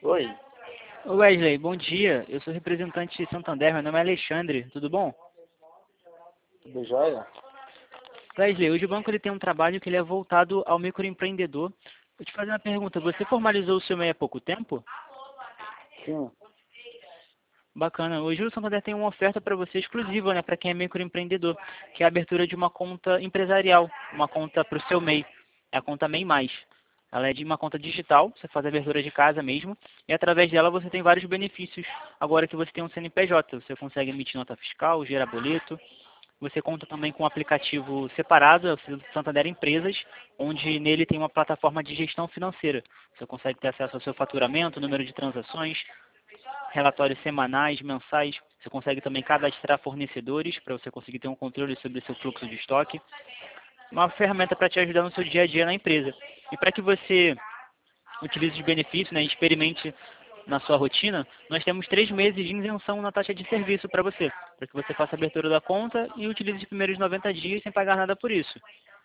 Oi, Ô Wesley, bom dia. Eu sou representante de Santander, meu nome é Alexandre, tudo bom? tudo jóia? Wesley, hoje o banco ele tem um trabalho que ele é voltado ao microempreendedor. Vou te fazer uma pergunta, você formalizou o seu MEI há pouco tempo? Sim. Bacana. Hoje o Santander tem uma oferta para você exclusiva, né, para quem é microempreendedor, que é a abertura de uma conta empresarial, uma conta para o seu MEI, é a conta MEI+. Ela é de uma conta digital, você faz a abertura de casa mesmo, e através dela você tem vários benefícios. Agora que você tem um CNPJ, você consegue emitir nota fiscal, gerar boleto. Você conta também com um aplicativo separado, é o Santander Empresas, onde nele tem uma plataforma de gestão financeira. Você consegue ter acesso ao seu faturamento, número de transações, relatórios semanais, mensais. Você consegue também cadastrar fornecedores para você conseguir ter um controle sobre o seu fluxo de estoque. Uma ferramenta para te ajudar no seu dia a dia na empresa. E para que você utilize os benefícios, né, e experimente na sua rotina, nós temos 3 meses de isenção na taxa de serviço para você, para que você faça a abertura da conta e utilize os primeiros 90 dias sem pagar nada por isso.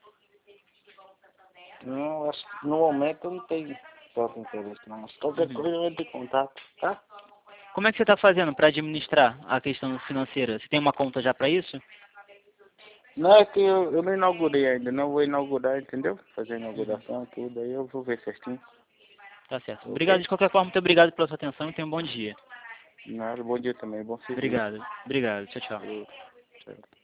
Não, acho que no momento eu não tenho tanto interesse, não. Mas qualquer Uhum. coisa eu entro em contato, tá? Como é que você está fazendo para administrar a questão financeira? Você tem uma conta já para isso? Não, é que eu não inaugurei ainda, não vou inaugurar, entendeu? Fazer a Uhum. inauguração, tudo, aí eu vou ver certinho. Tá certo. Obrigado Ok? de qualquer forma, muito obrigado pela sua atenção e tenha um bom dia. Nada, bom dia também, bom serviço. Obrigado. Obrigado. Tchau, tchau. Falou, tchau.